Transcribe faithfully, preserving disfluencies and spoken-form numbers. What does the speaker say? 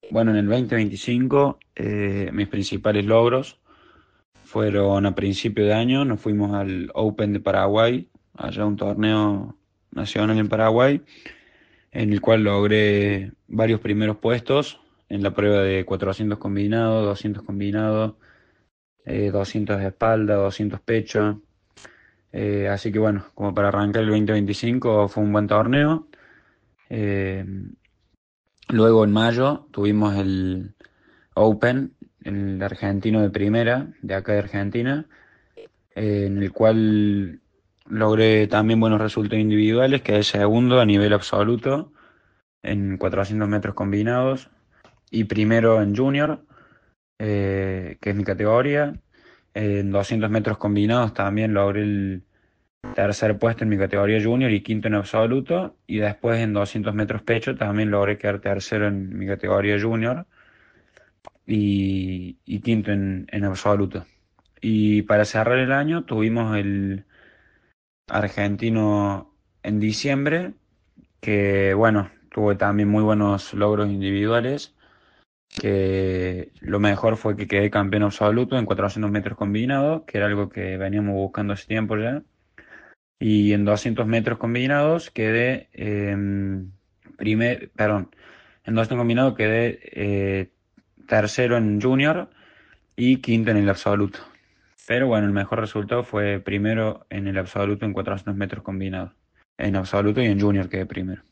Bueno, en el dos mil veinticinco eh, mis principales logros fueron a principio de año, nos fuimos al Open de Paraguay, allá un torneo nacional en Paraguay, en el cual logré varios primeros puestos en la prueba de cuatrocientos combinados, doscientos combinados, eh, doscientos de espalda, doscientos pecho. Eh, así que bueno, como para arrancar el dos mil veinticinco fue un buen torneo. Eh, Luego en mayo tuvimos el Open, el argentino de primera, de acá de Argentina, eh, en el cual logré también buenos resultados individuales, quedé segundo a nivel absoluto en cuatrocientos metros combinados y primero en junior, eh, que es mi categoría. En doscientos metros combinados también logré el tercer puesto en mi categoría junior y quinto en absoluto. Y después en doscientos metros pecho también logré quedar tercero en mi categoría junior y, y quinto en, en absoluto. Y para cerrar el año tuvimos el argentino en diciembre, que bueno, tuvo también muy buenos logros individuales, que lo mejor fue que quedé campeón absoluto en cuatrocientos metros combinados, que era algo que veníamos buscando hace tiempo ya. Y en doscientos metros combinados quedé em, primer, perdón, en doscientos combinados quedé eh, tercero en junior y quinto en el absoluto. Pero bueno, el mejor resultado fue primero en el absoluto en cuatrocientos metros combinados. En absoluto y en junior quedé primero.